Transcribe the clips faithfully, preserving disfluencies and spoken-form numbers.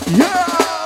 Yeah.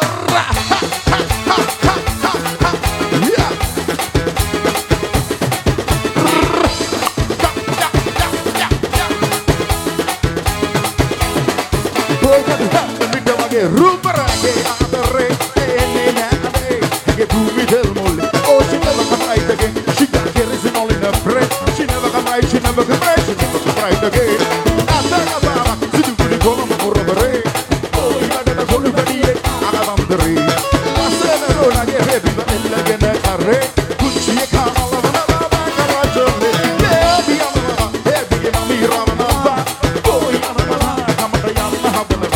Rumba che apre e ne che bumi del molle. Oh, she never come right again. She got kerosene all in her breath. She never come right, she never come right, she never come right again. Andaka baba, si tu puli kono mo correre. Oh, ila da kolu kadie, aga bandere. La sera rona che bebi va nella che ne carre. Gucci e kama la na na na caraggione. Baby ama, baby mami rama na ba. Oh, ila na na na kama da ya na ha na ba.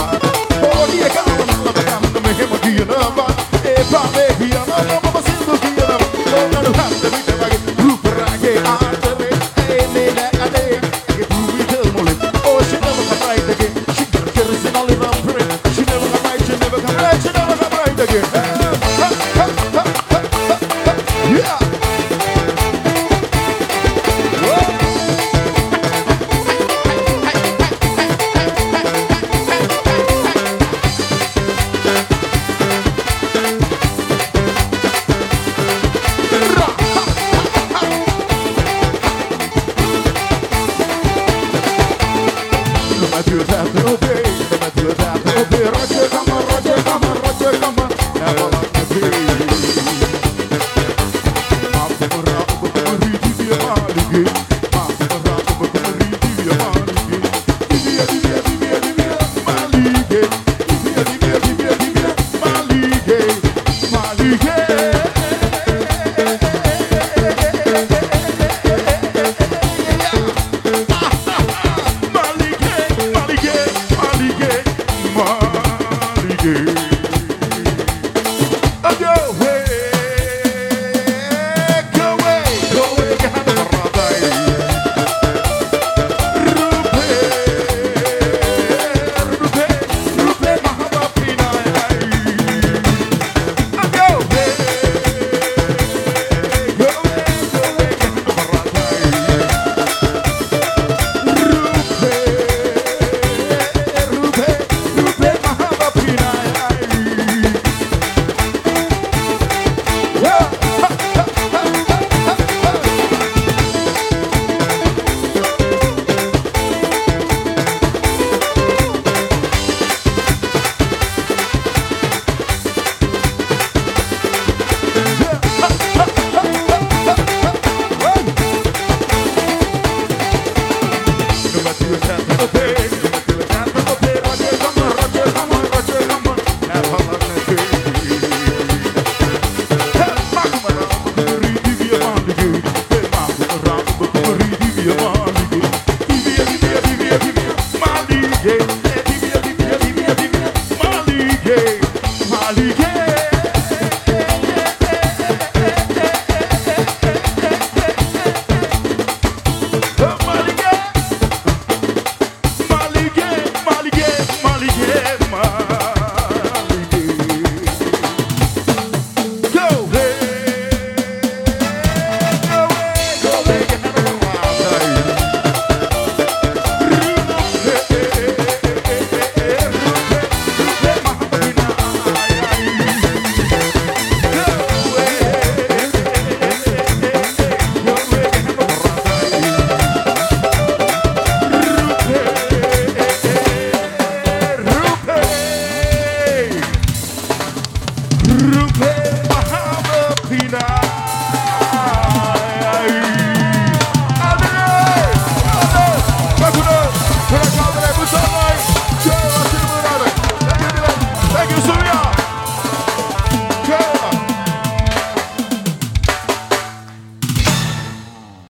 Yeah.